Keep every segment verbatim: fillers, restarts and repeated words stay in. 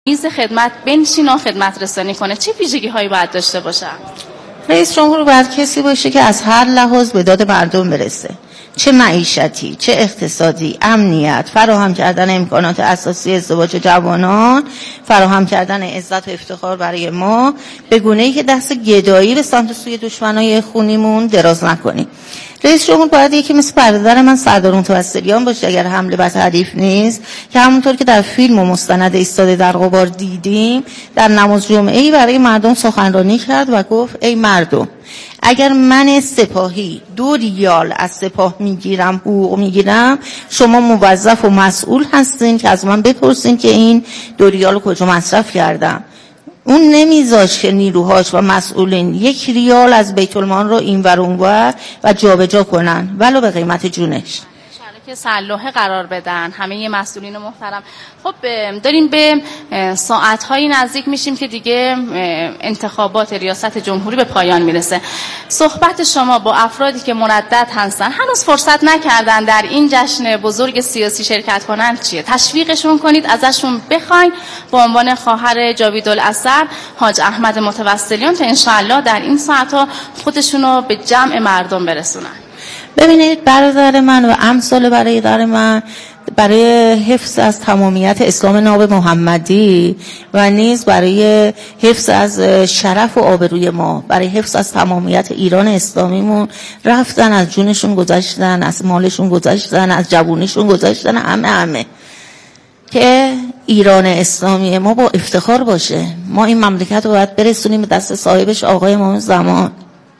میز خدمت بنشین و خدمت رسانی کنه، چه ویژگی هایی باید داشته باشه؟ رئیس جمهور باید کسی باشه که از هر لحاظ به داد مردم برسه، چه معیشتی، چه اقتصادی، امنیت، فراهم کردن امکانات اساسی ازدواج جوانان، فراهم کردن عزت و افتخار برای ما، به گونه‌ای که دست گدایی به سمت سوی دشمنای خونیمون دراز نکنیم. رئیس جمهور باید یکی مثل برادر من سردار متوسلیان باشه اگر حمله بر حریف نیست، که همونطور که در فیلم و مستند ایستاده در غبار دیدیم، در نماز جمعه‌ای برای مردم سخنرانی کرد و گفت ای مردم، اگر من سپاهی دو ریال از سپاه میگیرم، حقوق میگیرم، شما موظف و مسئول هستین که از من بپرسین که این دو ریال کجا مصرف کردم. اون نمیذاش که نیروهاش و مسئولین یک ریال از بیت المال رو اینور اونور و جابجا کنن ولو به قیمت جونش، که سلوحه قرار بدن همه مسئولین محترم. خب داریم به ساعت‌های نزدیک میشیم که دیگه انتخابات ریاست جمهوری به پایان میرسه. صحبت شما با افرادی که مردد هستن، هنوز فرصت نکردن در این جشن بزرگ سیاسی شرکت کنن چیه؟ تشویقشون کنید، ازشون بخواین به عنوان خواهر جاویدالاثر حاج احمد متوسلیان تا انشاءالله در این ساعت‌ها خودشونو به جمع مردم برسونن. ببینید برادر من و امثال برادر من برای حفظ از تمامیت اسلام ناب محمدی و نیز برای حفظ از شرف و آبروی ما، برای حفظ از تمامیت ایران اسلامیمون رفتن، از جونشون گذاشتن، از مالشون گذاشتن، از جوونیشون گذاشتن، همه همه که ایران اسلامی ما با افتخار باشه. ما این مملکت رو باید برسونیم به دست صاحبش آقای امام زمان.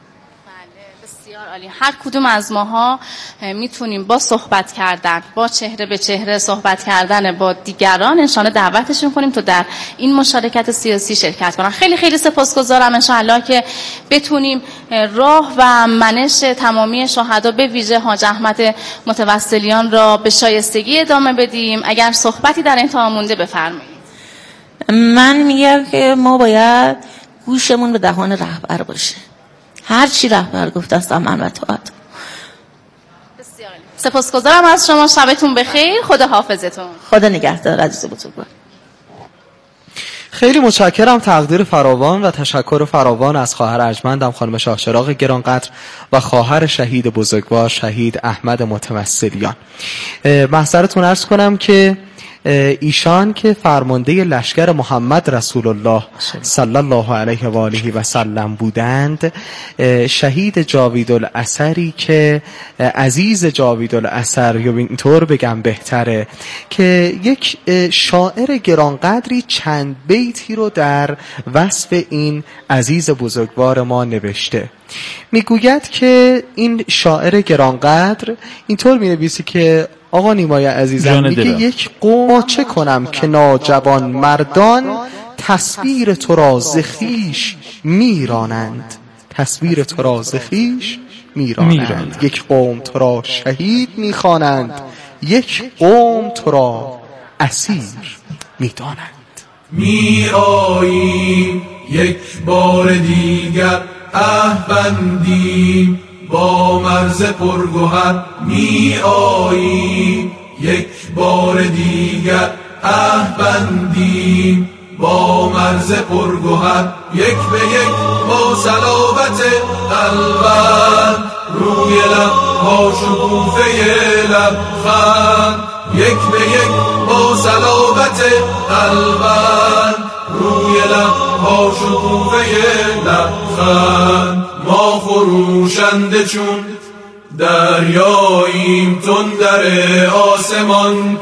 هر کدوم از ماها میتونیم با صحبت کردن، با چهره به چهره صحبت کردن با دیگران انشاءالله دعوتشون کنیم تا در این مشارکت سیاسی شرکت کنن. خیلی خیلی سپاسگزارم انشاءالله که بتونیم راه و منش تمامی شهدا به ویژه حاج احمد متوسلیان را به شایستگی ادامه بدیم. اگر صحبتی در انتها مونده بفرمایید. من میگم که ما باید گوشمون به دهان رهبر باشه، هر چی رهبر گفت است من و طاعت. بسیار سپاسگزارم از شما، شبتون بخیر، خدا حافظتون. خدا نگهدار عزیز بزرگوار. خیلی متشکرم، تقدیر فراوان و تشکر فراوان از خواهر ارجمندم خانم شاهچراغ گرانقدر و خواهر شهید بزرگوار شهید احمد متوسلیان. محضرتون عرض کنم که ایشان که فرمانده لشکر محمد رسول الله صلی الله علیه و آله و سلم بودند، شهید جاویدالاثری که عزیز جاویدالاثر، یا اینطور بگم بهتره که یک شاعر گرانقدری چند بیتی رو در وصف این عزیز بزرگوار ما نوشته. میگوید که این شاعر گرانقدر اینطور مینویسه که آقا نیمای عزیزم میگه یک قوم چه کنم که ناجوان مردان تصویر تو را ز خویش میرانند، تصویر تو را ز خویش میرانند. یک قوم تو را شهید میخوانند، یک قوم تو را اسیر میدانند. می آییم یک بار دیگر عهد بندیم با مرز پرگوهر، می آییم یک بار دیگر عهد بندیم با مرز پرگوهر، یک به یک با صلابت قلبند روی لب ها شکوفه لبخند، یک به یک با صلابت قلبند روی لب ها شکوفه لبخند. ما خروشنده چون دریاییم، تندر آسمان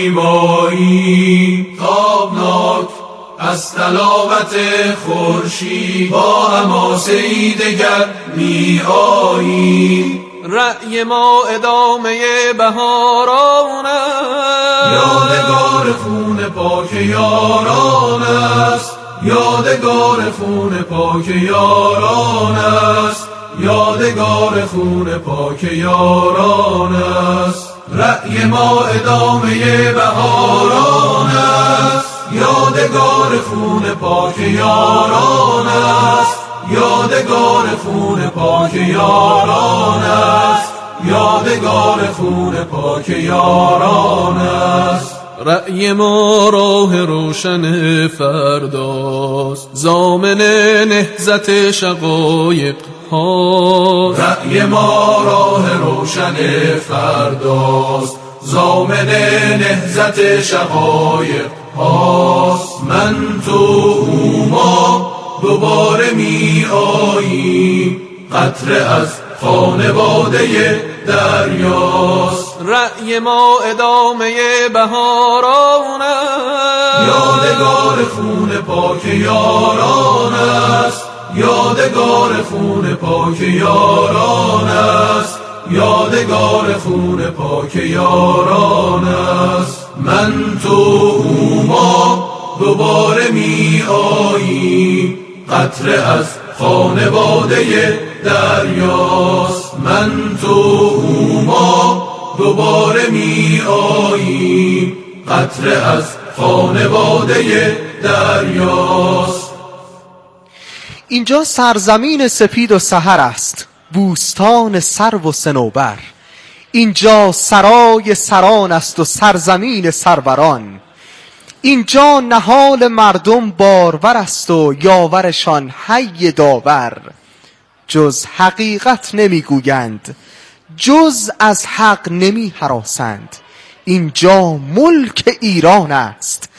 پیماییم، تابناک از طلابت خورشید با حماسه‌ای دگر می آییم. رأی ما ادامه بهاران است، یادگار خون پاک یاران است، یادگار خون پاک یاران است، یادگار خون پاک یاران است. رأی ما ادامه بهاران است، یادگار خون پاک یاران است، یادگار خون پاک یاران است، یادگار خون پاک یاران است. رأی ما راه روشن فرداست، ضامن نهضت شقایق هاست. رأی ما راه روشن فرداست، ضامن نهضت شقایق هاست. من تو ما دوباره می آییم، قطره از خانواده دریاست. رأی ما ادامه بهاران است، یادگار خون پاک یاران است. یادگار خون پاک یاران است، یادگار خون پاک یاران است. من تو ما دوباره می آییم، قطره از خانواده دریاست. من تو ما دوباره می آییم، قطره از خانواده دریاست. اینجا سرزمین سپید و سحر است، بوستان سرو و صنوبر. اینجا سرای سران است و سرزمین سروران. اینجا نهال مردم بارور است و یاورشان حی داور. جز حقیقت نمیگویند، جز از حق نمی هراسند. اینجا ملک ایران است،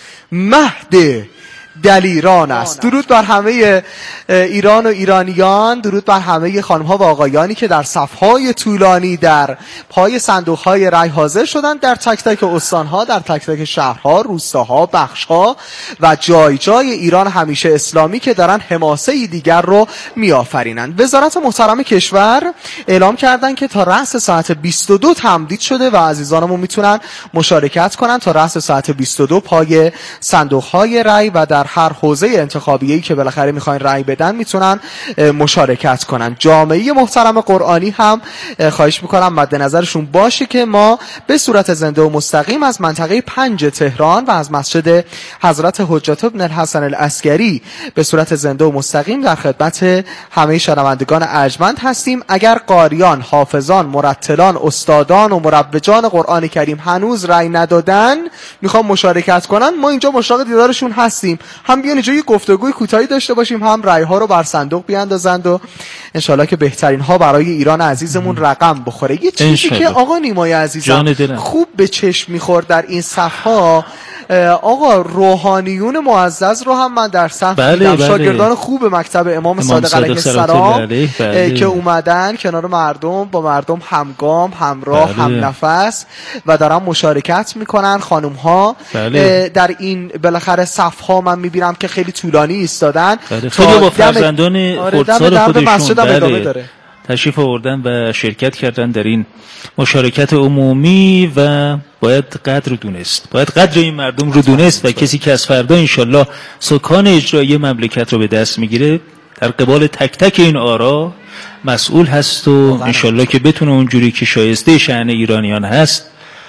مهد دلیران است. درود بر همه ایران و ایرانیان، درود بر همه خانم‌ها و آقایانی که در صف‌های طولانی در پای صندوق‌های رای حاضر شدند، در تک تک استان‌ها، در تک تک شهرها، روستاها، بخش‌ها و جای جای ایران همیشه اسلامی که دارن حماسه‌ای دیگر رو می‌آفرینند. وزارت محترم کشور اعلام کردند که تا رأس ساعت بیست و دو تمدید شده و عزیزانمون میتونن مشارکت کنن تا رأس ساعت بیست و دو پای صندوق‌های رای و در هر حوزه انتخابیه‌ای که بالاخره میخواین رأی بدن میتونن مشارکت کنن. جامعه محترم قرآنی هم خواهش میکنم مد نظرشون باشه که ما به صورت زنده و مستقیم از منطقه پنج تهران و از مسجد حضرت حجت بن الحسن العسکری به صورت زنده و مستقیم در خدمت همه شنوندگان ارجمند هستیم. اگر قاریان، حافظان، مرتلان، استادان و مروجان قرآن کریم هنوز رأی ندادن میخوام مشارکت کنن، ما اینجا مشتاق دیدارشون هستیم. هم بیان اینجا یه گفتگوی کوتاهی داشته باشیم، هم رأی ها رو بر صندوق بیاندازند و انشالله که بهترین ها برای ایران عزیزمون رقم بخوره. یه چیزی که آقا نیمای عزیزم خوب به چشم میخورد در این صفحه، آقا روحانیون معزز رو هم من در صف بله دیدم. بله. شاگردان خوب مکتب امام صادق علیه السلام بله بله. که اومدن کنار مردم، با مردم همگام، همراه، بله. هم نفس و دارن مشارکت میکنن. خانوم ها بله. در این بالاخره صف ها من میبینم که خیلی طولانی ایستادن. بله. خیلی با فرزندان خردسال خودشون بله. تشریف آوردن و شرکت کردن در این مشارکت عمومی و باید قدر دونست، باید قدر این مردم رو دونست و کسی که از فردا انشالله سکان اجرایی مملکت رو به دست میگیره در قبال تک تک این آرا مسئول هست و انشالله که بتونه اونجوری که شایسته شأن ایرانیان هست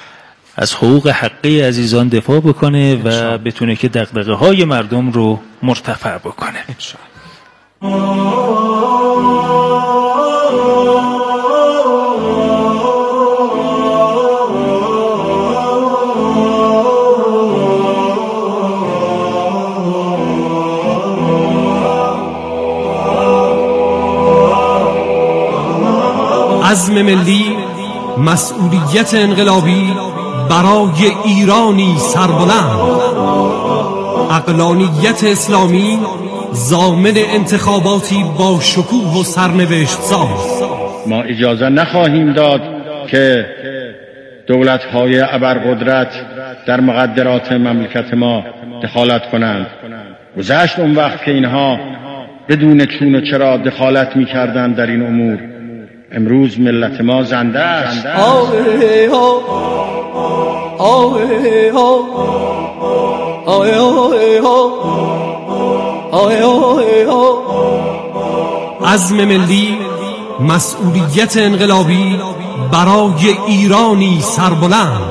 از حقوق حقی عزیزان دفاع بکنه و بتونه که دغدغه های مردم رو مرتفع بکنه. عزم ملی، مسئولیت انقلابی برای ایرانی سربلند، عقلانیت اسلامی، ضامن انتخاباتی با شکوه و سرنوشت ساز. ما اجازه نخواهیم داد که دولت‌های ابرقدرت در مقدرات مملکت ما دخالت کنند. گذشت اون وقت که اینها بدون چون و چرا دخالت می‌کردند در این امور. امروز ملت ما زنده است. آه ها آه ها آه ها آه ها. عزم ملی، مسئولیت انقلابی برای ایرانی سربلند.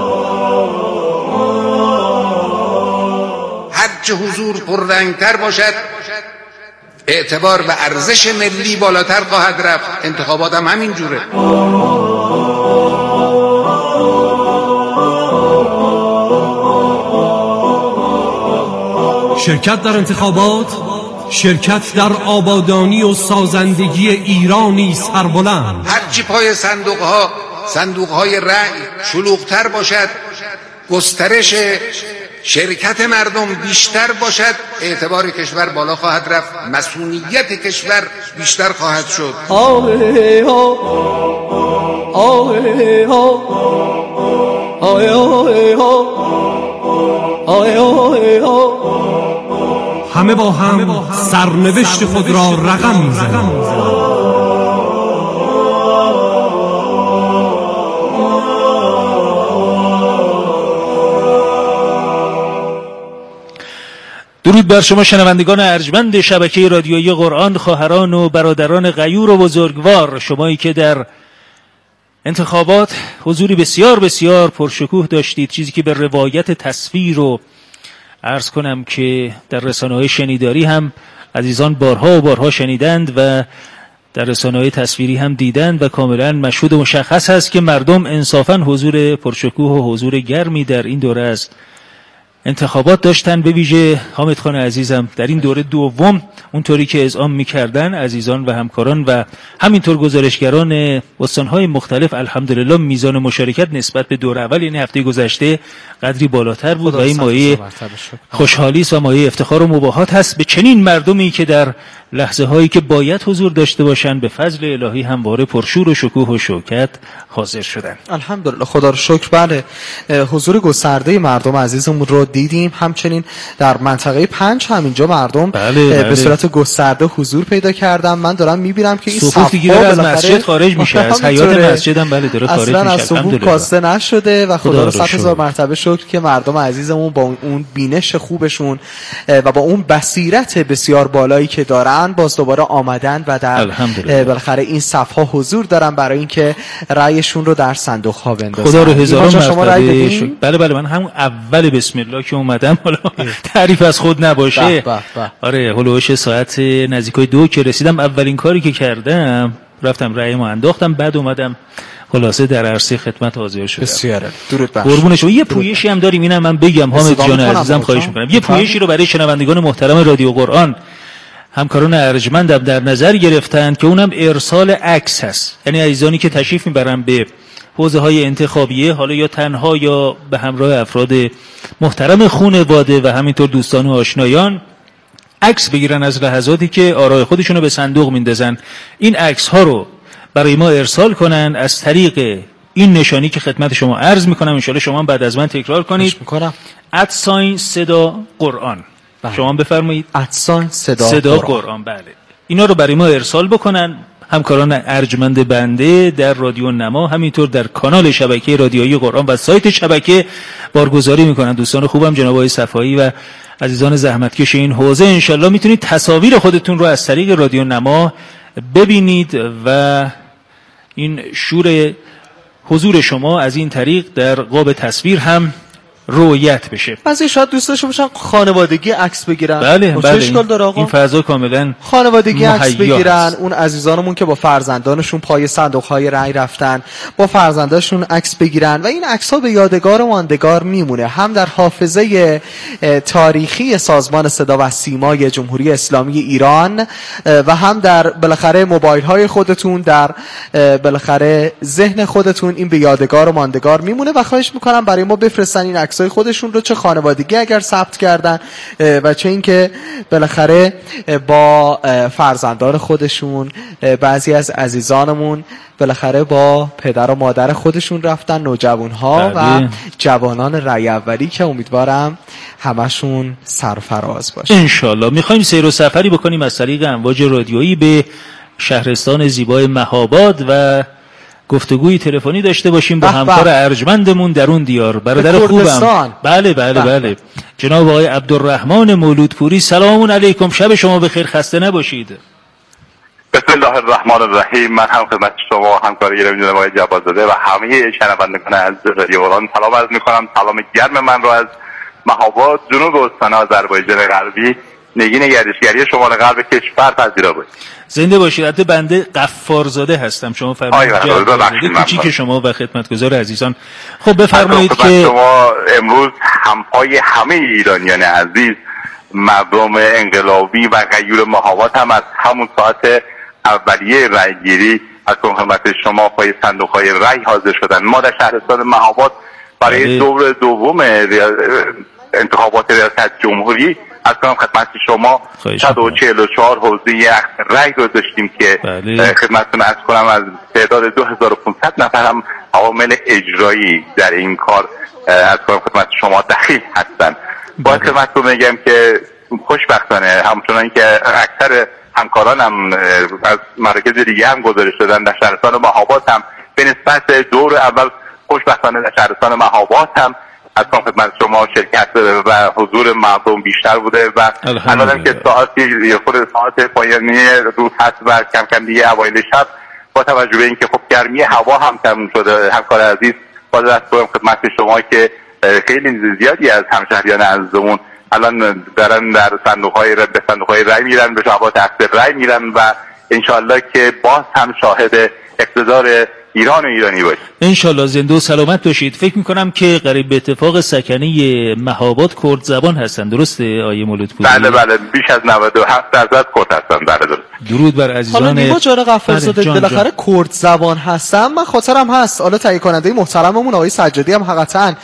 هرچه حضور پررنگتر باشد اعتبار و ارزش ملی بالاتر خواهد رفت. انتخابات هم همین جوره. شرکت در انتخابات، شرکت در آبادانی و سازندگی ایرانی سربلند. هرچی پای صندوق ها صندوق های رأی شلوغتر باشد، گسترش شرکت مردم بیشتر باشد، اعتبار کشور بالا خواهد رفت، مسئولیت کشور بیشتر خواهد شد. آه ها آه ها آه ها آه ها همه با هم سرنوشت خود را رقم می‌زنیم. درود بر شما شنوندگان ارجمند شبکه رادیویی قرآن، خواهران و برادران غیور و بزرگوار، شمایی که در انتخابات حضوری بسیار بسیار پرشکوه داشتید، چیزی که به روایت تصویر و عرض کنم که در رسانه‌های شنیداری هم عزیزان بارها و بارها شنیدند و در رسانه‌های تصویری هم دیدند و کاملا مشهود و مشخص است که مردم انصافاً حضور پرشکوه و حضور گرمی در این دوره است انتخابات داشتن. به ویژه حامد خان عزیزم در این دوره دوم اونطوری که اذعان می‌کردن عزیزان و همکاران و همینطور گزارشگران استان‌های مختلف، الحمدلله میزان مشارکت نسبت به دوره اول یعنی هفته گذشته قدری بالاتر بود و این مایه خوشحالی است و مایه افتخار و مباهات هست به چنین مردمی که در لحظه هایی که باید حضور داشته باشند به فضل الهی همواره پرشور و شکوه و شوکت حاضر شدن. الحمدلله، خدا رو شکر. بله، حضور گسترده مردم عزیزمون رو دیدیم. همچنین در منطقه پنج همینجا مردم بله، بله. به صورت گسترده حضور پیدا کردن. من دارم میبینم که این صفوف دیگه از مسجد خارج میشه، از حیات مسجد هم بله داره خارج میشه. اصلا از صفوف کاسته نشده و خدا رو صد هزار مرتبه شکر که مردم عزیزمون با اون بینش خوبشون و با اون بصیرت بسیار بالایی که دارن باز دوباره آمدن و در بالاخره این صفها حضور دارن برای اینکه رأیشون رو در صندوق ها بندازن. خدا رو هزاران مرتبه شکر. بله بله، من همون اول بسم الله که اومدم، حالا تعریف از خود نباشه، بح بح بح. آره هلوش ساعت نزدیکای دو که رسیدم اولین کاری که کردم رفتم رأیمو انداختم، بعد اومدم خلاصه در عرصه خدمت حاضر شدم. بسیاره، درود بر قربون شما. یه پویشی هم داریم، اینم من بگم حامد جان عزیزم خواهش میکنم، یه پویشی رو برای شنوندگان محترم رادیو قرآن همکاران ارجمندم در نظر گرفتن که اونم ارسال عکس هست. یعنی عزیزانی که تشریف میبرن به حوزه های انتخابیه، حالا یا تنها یا به همراه افراد محترم خانواده و همینطور دوستان و آشنایان، عکس بگیرن از لحظاتی که آرای خودشونو به صندوق میندازن. این عکس ها رو برای ما ارسال کنن از طریق این نشانی که خدمت شما عرض میکنم، ان شاءالله شما بعد از من تکرار کنید. ادساین صدا قرآن. بله. شما بفرمایید. ادساین صدا, صدا قرآن. قرآن. بله. اینا رو برای ما ارسال بکنن همکاران ارجمند بنده در رادیو نما، همینطور در کانال شبکه رادیویی قرآن و سایت شبکه بارگذاری میکنن. دوستان خوبم جناب آقای صفایی و عزیزان زحمتکش این حوزه، انشالله میتونید تصاویر خودتون رو از طریق رادیو نما ببینید و این شور حضور شما از این طریق در قاب تصویر هم رویت بشه. بعضی شاید دوست داشته باشن خانوادگی عکس بگیرن. بله بله، اشکال داره آقا؟ این فضا کاملا خانوادگی عکس بگیرن. اون عزیزانمون که با فرزندانشون پای صندوق‌های رأی رفتن، با فرزندانشون عکس بگیرن و این عکس‌ها به یادگار و ماندگار میمونه، هم در حافظه تاریخی سازمان صدا و سیمای جمهوری اسلامی ایران و هم در بالاخره موبایل‌های خودتون، در بالاخره ذهن خودتون این به یادگار و ماندگار میمونه. و خواهش می‌کنم برای ما بفرستن این عکسای خودشون رو، چه خانوادگی اگر ثبت کردن و چه اینکه بالاخره با فرزندان خودشون. بعضی از عزیزانمون بالاخره با پدر و مادر خودشون رفتن، نوجوان‌ها و جوانان رأی اولی که امیدوارم همشون سرفراز باشه ان شاءالله. می‌خوایم سیر و سفری بکنیم از طریق امواج رادیویی به شهرستان زیبای مهاباد و گفتگوی تلفنی داشته باشیم با همکار ارجمندمون در اون دیار، برادر خوبم. بله بله بله, بله. جناب آقای عبدالرحمن مولودپوری. سلام علیکم، شب شما بخیر، خسته نباشید. بسم الله الرحمن الرحیم. من هم خدمت شما همکار گرامی جناب آقای جوادزاده و همه شنوندگان از رادیو قرآن سلام عرض می‌کنم. سلام گرم من رو از مهاباد جنوب استان آذربایجان غربی، نگین گردشگری شمال غرب کشور پذیرا. زنده باشید. البته بنده غفارزاده هستم، شما فرمایید کوچیک شما و خدمتگزار عزیزان. خب بفرمایید که شما امروز همپای همه ایرانیان عزیز مردم انقلابی و غیور مهاباد هم از همون ساعت اولیه رای گیری از خدمت شما پای صندوق های رای حاضر شدن. ما در شهرستان مهاباد برای دور دوم انتخابات ریاست جمهوری از کنم خدمت شما صد و چهل و چهار حوزه اخذ رای رو داشتیم که خدمتتون عرض کنم از تعداد دو هزار و پانصد نفر هم عوامل اجرایی در این کار از کنم خدمت شما دخیل هستن. باید خدمتتون میگم که خوشبختانه همچنان که اکثر همکارانم از مراکز دیگه هم گزارش دادن در شهرستان مهاباد هم به نسبت دور اول خوشبختانه در شهرستان مهاباد هم از خدمت شما شرکت و حضور مردم بیشتر بوده و الان که ساعتی خود ساعت پایانی روز هست و کم کم دیگه اوایل شب با توجه به اینکه خب گرمی هوا هم کم شده همکار عزیز باید از خدمت شما که خیلی زیادی از همشهریان عزیزمون الان دارن در صندوق های رای به صندوق های رای میرن به جواب تحصیل رای میرن و انشالله که باز هم شاهد اقتدار ایران و ایرانی باشید. انشالله زنده و سلامت باشید. فکر میکنم که قریب به اتفاق سکنه مهاباد کرد زبان هستن، درسته آیه مولودپوری؟ بله بله بیش از نود و هفت درصد کرد هستن. بله درست. درود بر عزیزان. حالا نیما جان غفارزاده بالاخره کرد زبان هستن، من خاطرم هست حالا تهیه کننده محترممون آقای سجادی هم حقیقتا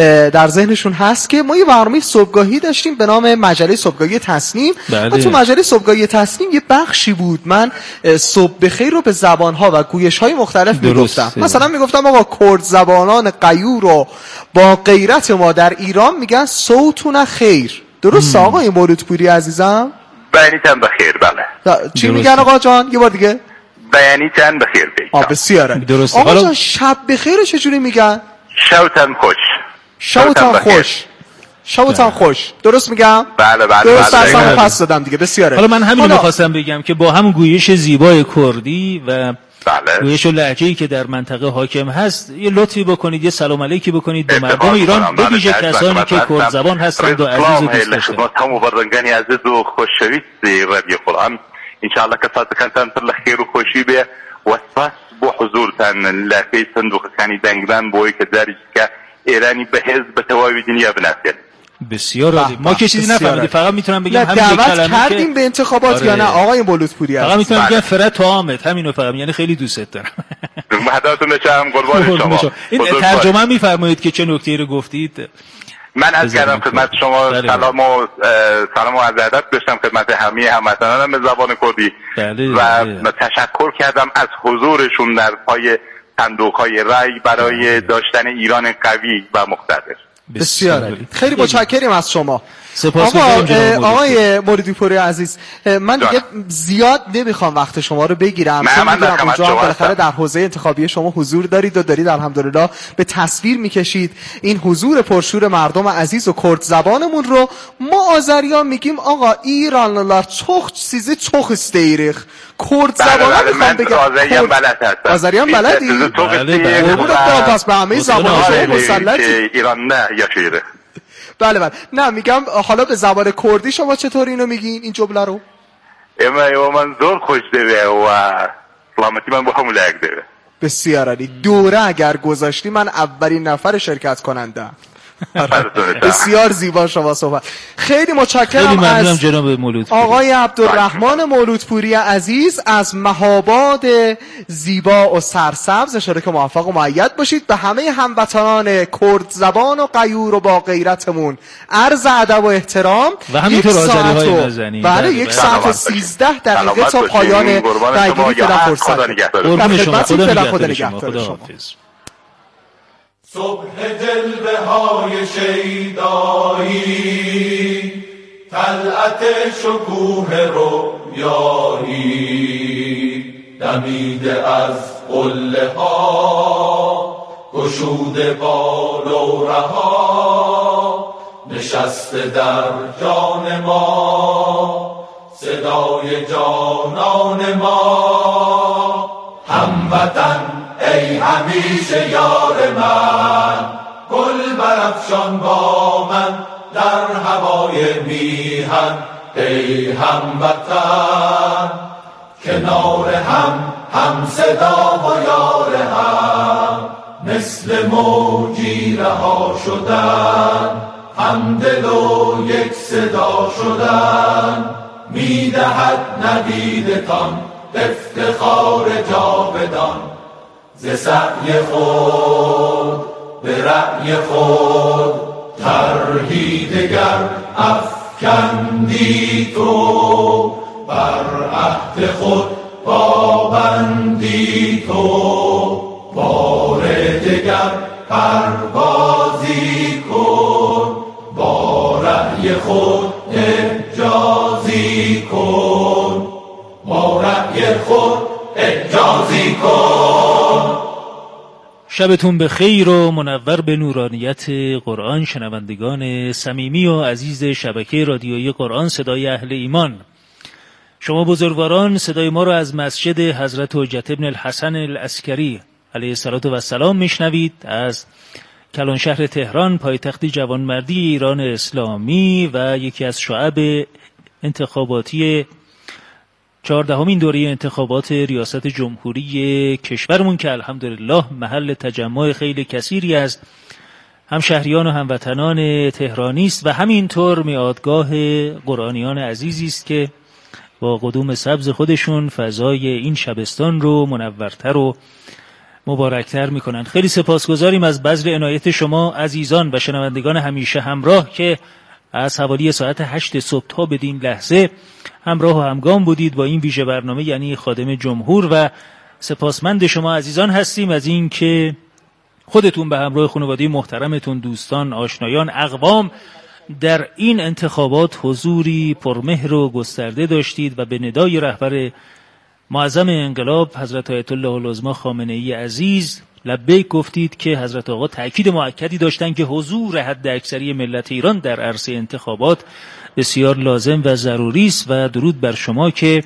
در ذهنشون هست که ما یه برنامه صبحگاهی داشتیم به نام مجله صبحگاهی تصنیم. بله. و تو مجله صبحگاهی تصنیم یه بخشی بود من صبح بخیر رو به زبان‌ها و گویش‌های مختلف میگفتم. مثلا میگفتم آقا کرد زبانان غیور رو با غیرت ما در ایران میگن صوتون خیر. درست آقای مولودپوری عزیزم؟ بیانیتن بخیر. بله. چی میگن آقا جان؟ یه بار دیگه. بیانیتن بخیر. آ بسیار عالی. درست. آقا جان شب بخیر چجوری میگن؟ شوتن خوش. شوتن خوش. شوتن خوش. درست میگم؟ بله بله. درست اصلا پس دادم دیگه. بسیار عالی. حالا من همین رو می‌خواستم بگم که با هم گویش زیبای کردی و بله. گویش و لهجه‌ای که در منطقه حاکم هست یه لطفی بکنید، یه سلام علیکی بکنید به مردم ایران، به ویژه کسانی که کرد زبان هستند و عزیز و دوست داشتند. همو بردنگانی عزیز و خوشویست رادیو قرآن انشاءالله کسات کنتن پر خیر و خوشی به وسواس بو حضورتان لاکی صندوق کانی دنگدان بوی که دارید که ایرانی به حزب توابی دنیا بناسید. بسیار عالی. ما که چیزی نفهمیدیم، فقط میتونم بگم همین یک کلمه کردیم به انتخابات. آره. یا نه آقای مولودپوری فقط میتونم بگم فرد تو آمد همینو فقط، یعنی خیلی دوستت دارم. مهداتون نشم قربان شما. این ترجمه میفرمایید که چه نکته‌ای رو گفتید؟ من از کردم خدمت شما سلام و سلام و عرض ادب داشتم خدمت همه هموطنانم به زبان کردی و تشکر کردم از حضورشون در پای صندوق‌های رای برای داشتن ایران قوی و مقتدر. بسیار عالی. خیلی متشکریم از شما. آقا آقای مولودپوری عزیز، من دیگه زیاد نمیخوام وقت شما رو بگیرم، چون میدونم اونجا هم بالاخره در حوزه انتخابی شما حضور دارید و دارید الحمدلله به تصویر میکشید این حضور پرشور مردم عزیز و کرد زبانمون رو. ما آذریان میگیم آقا ایرانlılar çok sizi çok isteyirik. کرد زبان میخوام بگم آذریان بلد هستم. آذریان بلدی؟ بله بله. پس به همه زبان شما مسلطی. ایران نه یا شیره. بله بله. نه میگم حالا به زبان کردی شما چطور اینو میگین این جمله رو؟ اما ایو من زور خوش دوه و سلامتی من با همون لگ دوه. بسیار عالی. دوره اگر گذاشتی من اولین نفر شرکت کننده. بسیار زیبا شما صحبت. خیلی متشکرم از آقای عبدالرحمن مولودپوری عزیز از مهاباد زیبا و سرسبز. اشاره که موفق و مؤید باشید. به همه هموطنان کرد زبان و غیور و با غیرتمون عرض ادب و احترام و همینطور آذری های نازنین. بله یک ساعت و سیزده دقیقه تا پایان رایگیری فعلا فرصت. قربون شما. خدا نگهدار شما. صبح جلوه های شیدایی، طلعت شکوه رویایی، دمیده از قله ها، گشوده بال و رها، نشسته در جان ما، صدای جانان ما. هموطن ای همیشه یار من، گل برافشان با من در هوای میهن. ای هموطن کنار هم، هم صدا و یار هم، مثل موجی رها شدن همدل و یک صدا شدن میدهد نویدتان افتخار جاودان. ز سعی خود به رأی خود طرحی دگر افکندی تو، بر عهد خود پابندی تو، بار دگر پروازی کن، با رأی خود اعجازی کن، با رأی خود اعجازی کن. شبتون به خیر و منور به نورانیت قرآن شنوندگان صمیمی و عزیز شبکه رادیویی قرآن صدای اهل ایمان. شما بزرگواران صدای ما را از مسجد حضرت حجت ابن الحسن العسکری علیه الصلاة و السلام میشنوید، از کلانشهر تهران، پایتخت جوانمردی ایران اسلامی و یکی از شعب انتخاباتی چهاردهمین دوره انتخابات ریاست جمهوری کشورمون که الحمدلله محل تجمع خیلی کثیری از همشهریان و هموطنان تهرانی است و همینطور میادگاه قرآنیان عزیزی است که با قدوم سبز خودشون فضای این شبستان رو منورتر و مبارکتر میکنن. خیلی سپاسگزاریم از بذل عنایت شما عزیزان و شنوندگان همیشه همراه که از حوالی ساعت هشت صبح تا بدین لحظه همراه و همگام بودید با این ویژه برنامه یعنی خادم جمهور و سپاسمند شما عزیزان هستیم از این که خودتون به همراه خانواده محترمتون، دوستان، آشنایان، اقوام در این انتخابات حضوری پرمهر و گسترده داشتید و به ندای رهبر معظم انقلاب حضرت آیت الله العظمی خامنه ای عزیز لبیک گفتید که حضرت آقا تأکید مؤکدی داشتن که حضور حد اکثری ملت ایران در عرصه انتخابات بسیار لازم و ضروری است و درود بر شما که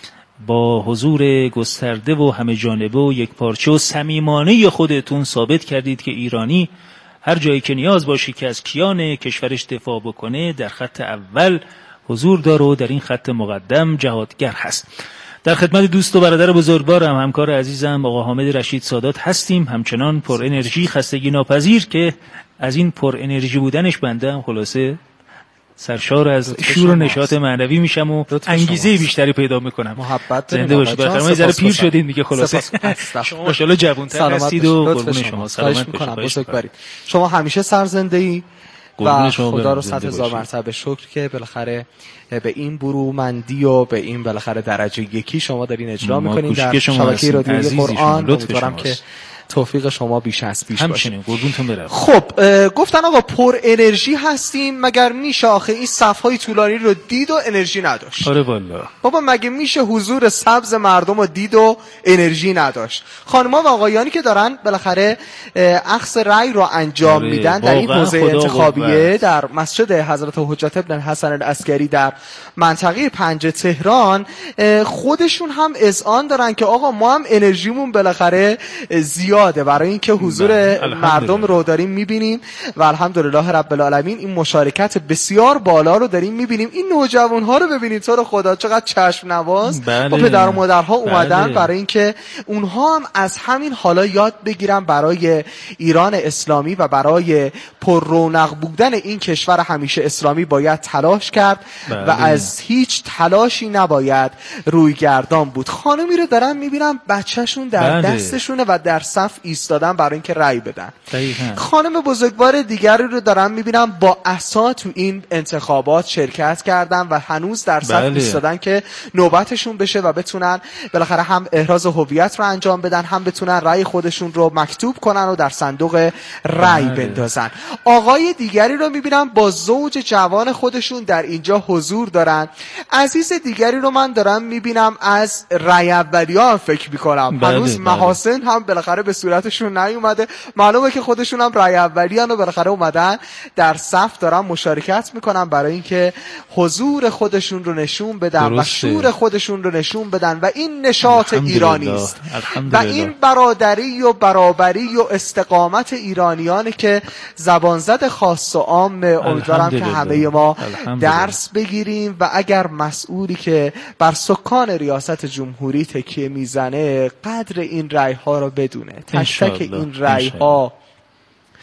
با حضور گسترده و همه جانبه و یک پارچه و صمیمانه خودتون ثابت کردید که ایرانی هر جایی که نیاز باشه که از کیان کشورش دفاع بکنه در خط اول حضور داره و در این خط مقدم جهادگر هست. در خدمت دوست و برادر بزرگوارم همکار عزیزم آقا حامد رشید سادات هستیم، همچنان پر انرژی، خستگی ناپذیر که از این پر انرژی بودنش بنده هم خلاصه سرشار از شور و نشاط معنوی میشم و انگیزه بیشتری پیدا میکنم. محبت زنده باشید. بفرمایید. ذره پیر شدین دیگه خلاصه. شما ماشاءالله جوان‌تر هستید و قربون شما. سلامت باشید. شما همیشه سرزنده‌ای و خدا رو صد هزار مرتبه شکر که بالاخره به این برومندی و به این بالاخره درجه یکی شما دارین اجرا میکنین در شبکه رادیویی قرآن. امیدوارم که توفیق شما بیش از پیش باشه. قربونتون برم. خب گفتن آقا پر انرژی هستیم، مگر میشه آخه این صفهای طولانی رو دید و انرژی نداشت؟ آره والله بابا مگه میشه حضور سبز مردم رو دید و انرژی نداشت؟ خانم‌ها و آقایانی که دارن بالاخره اخذ رأی رو انجام آره. میدن در این حوزه انتخابیه در مسجد حضرت حجت ابن الحسن العسکری در منطقه پنج تهران خودشون هم اذعان دارن که آقا ما هم انرژیمون بالاخره زیاد برای اینکه حضور مردم رو داریم میبینیم و الحمدلله رب العالمین این مشارکت بسیار بالا رو داریم میبینیم. این نوجوان ها رو ببینید تو رو خدا چقدر چشم نواز بله. با پدر و مادرها اومدن بله. برای اینکه اونها هم از همین حالا یاد بگیرن برای ایران اسلامی و برای پر رونق بودن این کشور همیشه اسلامی باید تلاش کرد بله. و از هیچ تلاشی نباید روی گردان بود. خانمی رو دارن میبینم بچهشون در بله. دستشونه و در صف ایستادن برای اینکه رأی بدن. دقیقاً. خانم بزرگوار دیگری رو دارم میبینم با عصا تو این انتخابات شرکت کردن و هنوز در صف بله. ایستادن که نوبتشون بشه و بتونن بالاخره هم احراز هویت رو انجام بدن، هم بتونن رأی خودشون رو مکتوب کنن و در صندوق رأی بله. بندازن. آقای دیگری رو میبینم با زوج جوان خودشون در اینجا حضور دارن. عزیز دیگری رو من دارم میبینم از رأی اولیه فکر میکنم بله. هنوز بله. محاسن هم بالاخره به صورتشون نیومده، معلومه که خودشون هم رأی اولیان و بالاخره اومدن در صف دارن مشارکت میکنن برای اینکه حضور خودشون رو نشون بدن درسته. و شور خودشون رو نشون بدن و این نشاط ایرانی است و این برادری و برابری و استقامت ایرانیانه که زبانزد خاص و عام. امیدوارم که همه ما درس بگیریم و اگر مسئولی که بر سکان ریاست جمهوری تکیه میزنه قدر این رأی ها رو بدونه، تک تک این رأی ها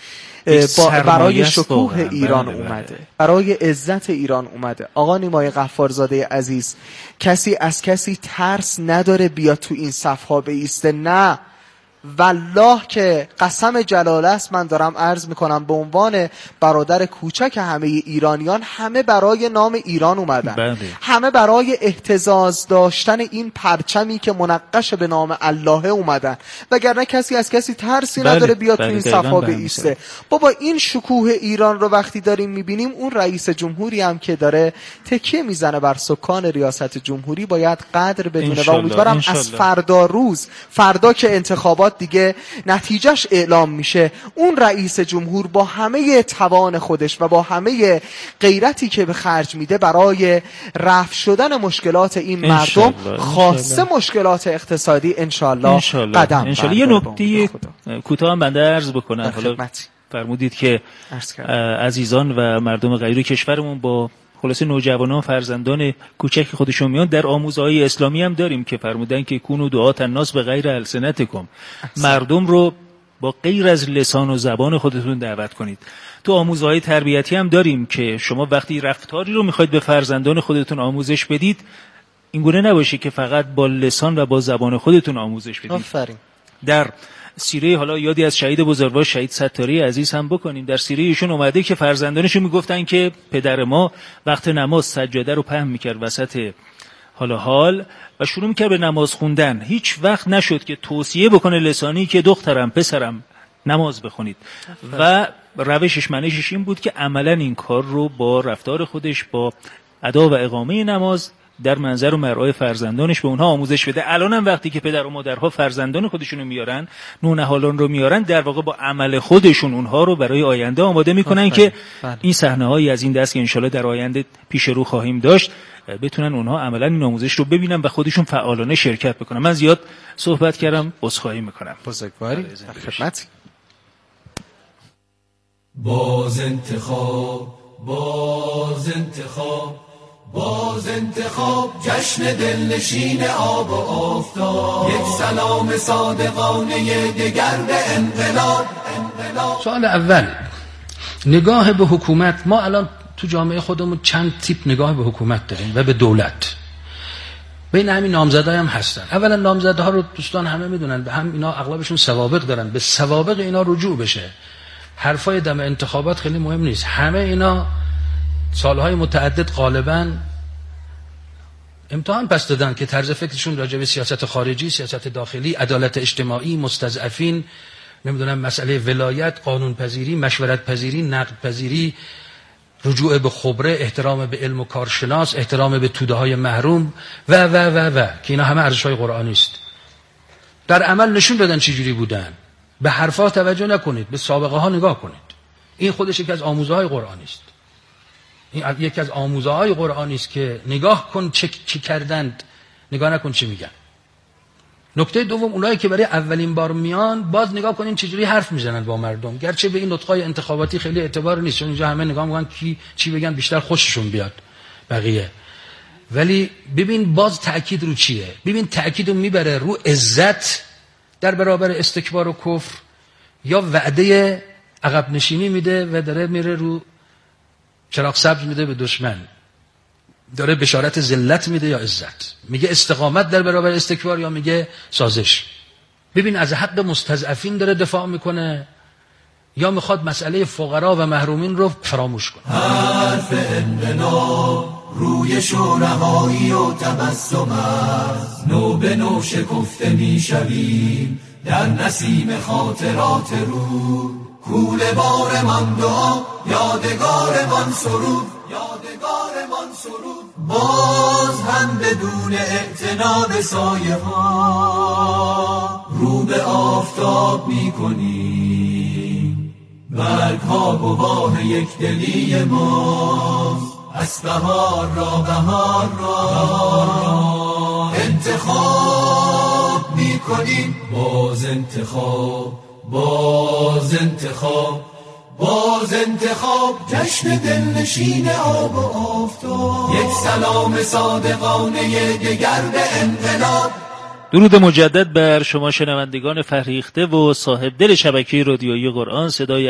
برای شکوه ایران اومده، برای عزت ایران اومده. آقا نیمای غفارزاده عزیز، کسی از کسی ترس نداره بیا تو این صفها بایسته، نه والله که قسم جلاله است، من دارم عرض میکنم به عنوان برادر کوچک همه ایرانیان، همه برای نام ایران اومدن. بله. همه برای اهتزاز داشتن این پرچمی که منقش به نام الله اومدن، وگرنه کسی از کسی ترسی بله. نداره بیا بله. تو این صفا بایسته. بابا این شکوه ایران رو وقتی داریم میبینیم، اون رئیس جمهوری هم که داره تکیه میزنه بر سکان ریاست جمهوری باید قدر بدونه و امیدوارم از فردا روز، فردا که انتخابات دیگه نتیجهش اعلام میشه، اون رئیس جمهور با همه توان خودش و با همه غیرتی که به خرج میده برای رفع شدن مشکلات این مردم، خاصه مشکلات اقتصادی، انشالله قدم انشالله. یه نکته کوتاه هم بنده عرض بکنم. حالا فرمودید که عزیزان و مردم غیر کشورمون با خلاصه نوجوانان فرزندان کوچک خودشون میان، در آموزهای اسلامی هم داریم که فرمودن که کونوا دعاة الناس بغیر السنتکم، مردم رو با غیر از لسان و زبان خودتون دعوت کنید. تو آموزهای تربیتی هم داریم که شما وقتی رفتاری رو میخواید به فرزندان خودتون آموزش بدید، اینگونه نباشه که فقط با لسان و با زبان خودتون آموزش بدید. آفرین. در سیره، حالا یادی از شهید بزرگوار شهید ستاری عزیز هم بکنیم، در سیره ایشون اومده که فرزندانشون میگفتن که پدر ما وقت نماز سجاده رو پهن میکرد وسط حالا حال و شروع میکرد به نماز خوندن، هیچ وقت نشد که توصیه بکنه لسانی که دخترم پسرم نماز بخونید و روشش منشش این بود که عملا این کار رو با رفتار خودش، با ادا و اقامه نماز در منظر و مرعای فرزندانش به اونها آموزش بده. الان هم وقتی که پدر و مادرها فرزندان خودشونو میارن، نونهالان رو میارن، در واقع با عمل خودشون اونها رو برای آینده آماده میکنن که بله. این صحنه‌هایی از این دست که انشالله در آینده پیش رو خواهیم داشت، بتونن اونها عملا این آموزش رو ببینن و خودشون فعالانه شرکت بکنن. من زیاد صحبت کردم، عذرخواهی میکنم. بزرگواری خدمت. باز انتخاب، باز انتخاب، باز انتخاب، جشن دلنشین آب و آفتاب، یک سلام صادقانه دگر به انقلاب. انقلاب. سوال اول، نگاه به حکومت. ما الان تو جامعه خودمون چند تیپ نگاه به حکومت داریم و به دولت. بین همین نامزدها هم هستن. اولا نامزدها رو دوستان همه میدونن، به هم اینا اغلبشون سوابق دارن، به سوابق اینا رجوع بشه. حرفای دم انتخابات خیلی مهم نیست. همه اینا سالهای متعدد غالباً امتحان پس دادن که طرز فکرشون راجع به سیاست خارجی، سیاست داخلی، عدالت اجتماعی، مستضعفین، نمیدونم مسئله ولایت، قانون پذیری، مشورت پذیری، نقد پذیری، رجوع به خبره، احترام به علم و کارشناس، احترام به توده های محروم و و و و که اینا همه ارزش‌های قرآنی است. در عمل نشون دادن چه جوری بودن. به حرفا توجه نکنید، به سابقه ها نگاه کنید. این خودش یکی از آموزهای قرآنی است. این یکی از آموزهای قرآنی است که نگاه کن چه چی کردند، نگاه نکن چه میگن. نکته دوم، اونایی که برای اولین بار میان، باز نگاه کنین چجوری حرف میزنن با مردم. گرچه به این نطقای انتخاباتی خیلی اعتبار نیست، چون اینجا همه نگاه میکنن کی چی بگن بیشتر خوششون بیاد بقیه. ولی ببین باز تأکید رو چیه؟ ببین تأکید رو میبره رو عزت در برابر استکبار و کفر، یا وعده عقب نشینی میده و داره میره رو چراغ سبز میده به دشمن، داره بشارت ذلت میده یا عزت، میگه استقامت در برابر استکبار یا میگه سازش. ببین از حق مستضعفین داره دفاع میکنه یا میخواد مسئله فقرا و محرومین رو فراموش کنه. حرف انقلاب روی شورهایی و تبسم است، نو به نو شکفته میشویم در نسیم خاطرات رو. کوله بار من دعا، یادگار من سرود، یادگار من سرود. باز هم بدون اعتنا به سایه ها رو به آفتاب می کنیم. برگ ها گواه یک دلی ماست، از بهار را بهار را انتخاب می کنیم. باز انتخاب، باز انتخاب، باز انتخاب، جشن دلنشین آب و آفتاب، یک سلام صادقانه دگر به انقلاب. درود مجدد بر شما شنوندگان فرهیخته و صاحب دل شبکه رادیویی قرآن. صدای